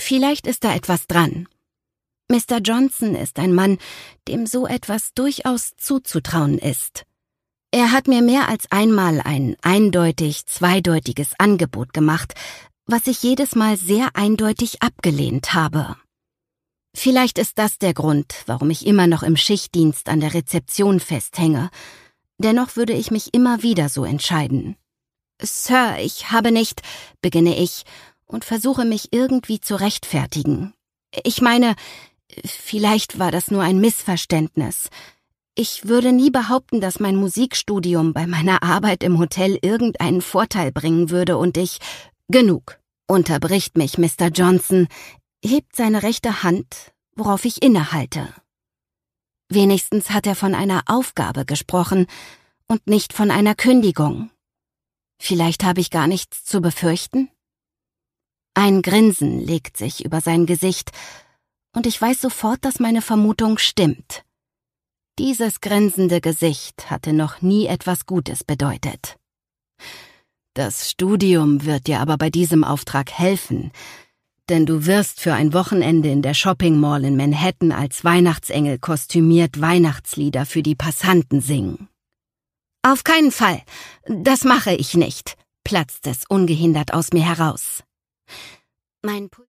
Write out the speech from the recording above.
Vielleicht ist da etwas dran. Mr. Johnson ist ein Mann, dem so etwas durchaus zuzutrauen ist. Er hat mir mehr als einmal ein eindeutig zweideutiges Angebot gemacht, was ich jedes Mal sehr eindeutig abgelehnt habe. Vielleicht ist das der Grund, warum ich immer noch im Schichtdienst an der Rezeption festhänge. Dennoch würde ich mich immer wieder so entscheiden. »Sir, ich habe nicht«, beginne ich und versuche mich irgendwie zu rechtfertigen. Ich meine, vielleicht war das nur ein Missverständnis. Ich würde nie behaupten, dass mein Musikstudium bei meiner Arbeit im Hotel irgendeinen Vorteil bringen würde und ich... »Genug«, unterbricht mich Mr. Johnson, hebt seine rechte Hand, worauf ich innehalte. Wenigstens hat er von einer Aufgabe gesprochen und nicht von einer Kündigung. Vielleicht habe ich gar nichts zu befürchten? Ein Grinsen legt sich über sein Gesicht, und ich weiß sofort, dass meine Vermutung stimmt. Dieses grinsende Gesicht hatte noch nie etwas Gutes bedeutet. »Das Studium wird dir aber bei diesem Auftrag helfen, denn du wirst für ein Wochenende in der Shopping Mall in Manhattan als Weihnachtsengel kostümiert Weihnachtslieder für die Passanten singen.« »Auf keinen Fall, das mache ich nicht«, platzt es ungehindert aus mir heraus. Mein